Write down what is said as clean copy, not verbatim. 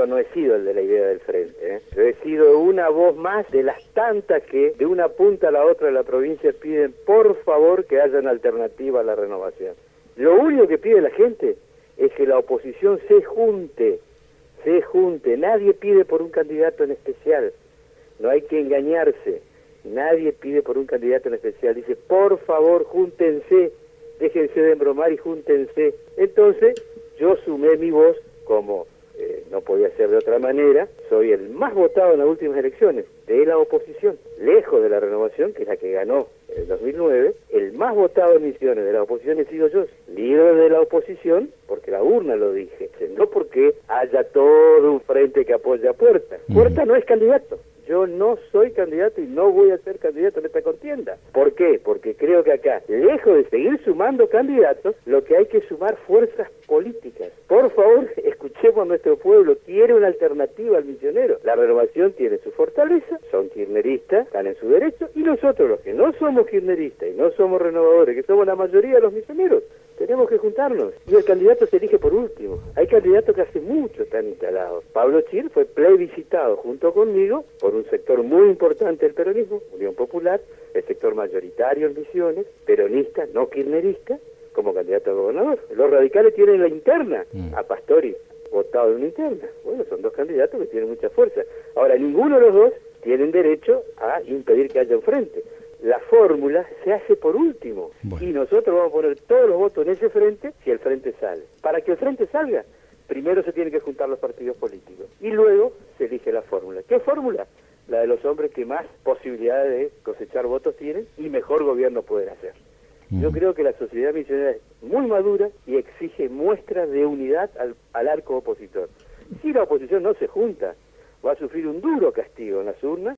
yo no he sido el de la idea del frente, ¿eh? Yo he sido una voz más de las tantas que de una punta a la otra de la provincia piden por favor que haya una alternativa a la renovación. Lo único que pide la gente es que la oposición se junte, nadie pide por un candidato en especial, no hay que engañarse, nadie pide por un candidato en especial, dice por favor júntense, déjense de embromar y júntense. Entonces yo sumé mi voz como no podía ser de otra manera, soy el más votado en las últimas elecciones de la oposición, lejos de la renovación, que es la que ganó en el 2009, el más votado en Misiones de la oposición he sido yo, líder de la oposición, porque la urna lo dije, no porque haya todo un frente que apoya a Puerta. Puerta no es candidato. Yo no soy candidato y no voy a ser candidato en esta contienda. ¿Por qué? Porque creo que acá, lejos de seguir sumando candidatos, lo que hay que sumar fuerzas políticas. Por favor, escuchemos a nuestro pueblo, quiere una alternativa al misionero. La renovación tiene su fortaleza, son kirchneristas, están en su derecho, y nosotros los que no somos kirchneristas y no somos renovadores, que somos la mayoría de los misioneros, tenemos que juntarnos. Y el candidato se elige por último. Hay candidatos que hace mucho están instalados. Pablo Chir fue plebiscitado junto conmigo por un sector muy importante del peronismo, Unión Popular, el sector mayoritario en Misiones, peronista, no kirchnerista, como candidato a gobernador. Los radicales tienen la interna, a Pastori, votado en una interna. Bueno, son dos candidatos que tienen mucha fuerza. Ahora, ninguno de los dos tienen derecho a impedir que haya un frente. La fórmula se hace por último, y nosotros vamos a poner todos los votos en ese frente si el frente sale. Para que el frente salga, primero se tienen que juntar los partidos políticos, y luego se elige la fórmula. ¿Qué fórmula? La de los hombres que más posibilidades de cosechar votos tienen y mejor gobierno pueden hacer. Yo creo que la sociedad misionera es muy madura y exige muestras de unidad al arco opositor. Si la oposición no se junta, va a sufrir un duro castigo en las urnas